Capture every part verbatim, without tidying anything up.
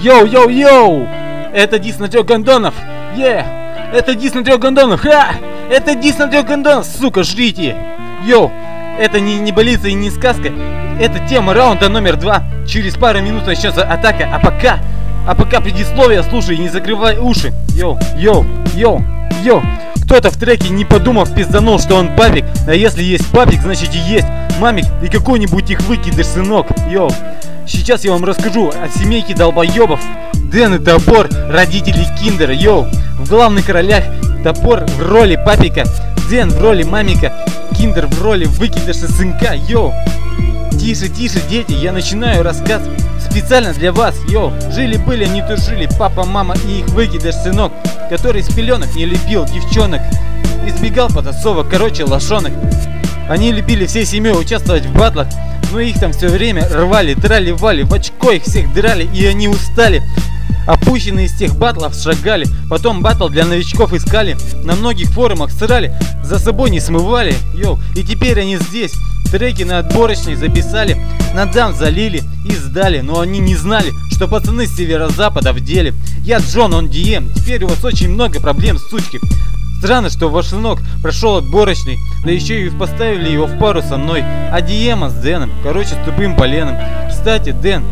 Йоу-йоу-йоу! Это дис на трех гондонов! Е! Это дис на трех гондонов! Ха! Это дис на трех гондонов! Сука, жрите! Йоу! Это не, не болится и не сказка. Это тема раунда номер два. Через пару минут начнется атака. А пока... А пока предисловие слушай и не закрывай уши. Йоу, йоу, йоу, йоу. Кто-то в треке, не подумав, пизданул, что он папик. А если есть папик, значит и есть мамик. И какой-нибудь их выкидыш, сынок. Йоу. Сейчас я вам расскажу о семейке долбоебов. Дэн и Топор, родители Киндера. Йоу. В главных ролях Топор в роли папика, Дэн в роли мамика, Киндер в роли выкидыша сынка. Йоу. Тише, тише, дети, я начинаю рассказ специально для вас. Йоу. Жили-были, они тужили, папа, мама и их выкидыш сынок, который с пеленок не любил девчонок, избегал потасовок, короче, лошонок. Они любили всей семьей участвовать в батлах, но их там все время рвали, драли-вали, в очко их всех драли, и они устали. Опущенные из тех батлов шагали, потом батл для новичков искали, на многих форумах срали, за собой не смывали. Йоу. И теперь они здесь, треки на отборочной записали, на дам залили и сдали, но они не знали, что пацаны с северо-запада в деле. Я Джон, он ди эм, теперь у вас очень много проблем, сучки. Странно, что ваш сынок прошел отборочный, да еще и поставили его в пару со мной, а ди эм с Дэном, короче, с тупым поленом. Кстати, Дэн,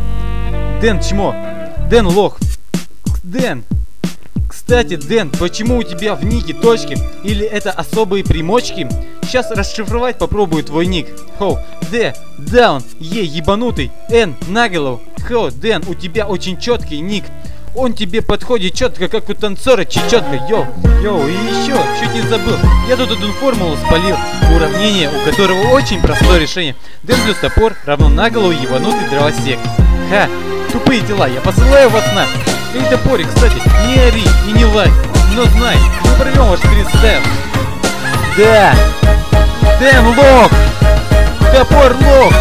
Дэн чмо, Дэн лох, Дэн. Кстати, Дэн, почему у тебя в нике точки? Или это особые примочки? Сейчас расшифровать попробую твой ник. Хоу, Д, даун, Е, ебанутый, Н, наголов. Хоу, Дэн, у тебя очень четкий ник. Он тебе подходит четко, как у танцора чечетка. Йоу, йоу, и еще, чуть не забыл. Я тут одну формулу спалил. Уравнение, у которого очень простое решение. Дэн плюс Топор равно наголову ебанутый дровосек. Ха, тупые дела, я посылаю вас на... Эй, Топорик, кстати, не ори и не лай, но знай, мы прорвем ваш фристайл. Да, Дэн лох, Топор лох,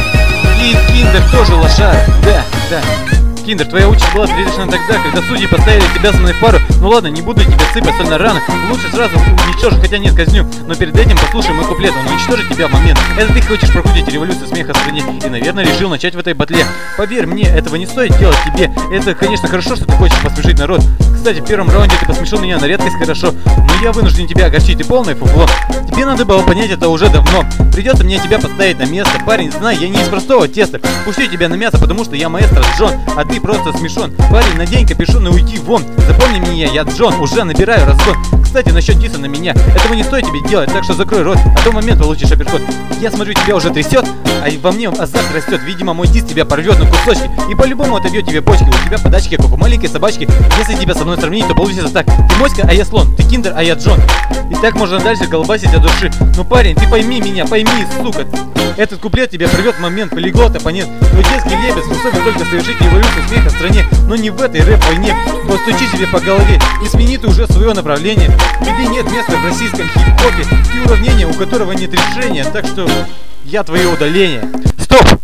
и Киндер тоже лошара. Да, да. Киндер, твоя участь была предрешена тогда, когда судьи поставили тебя со мной в пару. Ну ладно, не буду тебя сыпать соль на раны. Лучше сразу уничтожить, хотя нет, казню. Но перед этим послушай мой куплет, он уничтожит тебя в момент. Это ты хочешь прокрутить революцию смеха в стране и, наверное, решил начать в этой батле. Поверь мне, этого не стоит делать тебе. Это, конечно, хорошо, что ты хочешь посмешить народ. Кстати, в первом раунде ты посмешил меня на редкость хорошо, но я вынужден тебя огорчить, ты полное фуфло. Тебе надо было понять это уже давно. Придется мне тебя поставить на место. Парень, знай, я не из простого теста. Пущу тебя на мясо, потому что я маэстро Джон, а ты просто смешон. Парень, надень капюшон и уйти вон. Запомни меня, я Джон, уже набираю разгон. Кстати, насчет диса на меня, этого не стоит тебе делать, так что закрой рот, а то в момент получишь апперкот. Я смотрю, тебя уже трясет, а во мне азарт растет. Видимо, мой дис тебя порвет на кусочки и по-любому отобьет тебе почки. У тебя подачки, как у маленькой собачки. Если тебя со мной сравнить, то получится так: ты моська, а я слон, ты Киндер, а я Джон. И так можно дальше колбасить от души. Но, парень, ты пойми меня, пойми, сука. Этот куплет тебя порвет в момент полиглот, оппонент. Твой детский лебедь способен только совершить эволюцию смеха в стране, но не в этой рэп-войне. Постучи себе по голове и смени ты уже свое направление. Тебе нет места в российском хип-хопе, ты уравнение, у которого нет решения, так что я твое удаление. Стоп!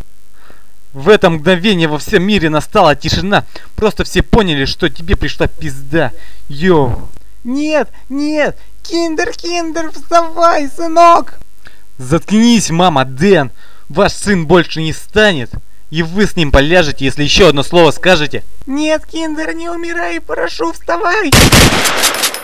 В это мгновение во всем мире настала тишина. Просто все поняли, что тебе пришла пизда. Йоу. Нет, нет, Киндер, Киндер, вставай, сынок! Заткнись, мама, Дэн. Ваш сын больше не станет. И вы с ним поляжете, если еще одно слово скажете. Нет, Киндер, не умирай, прошу, вставай!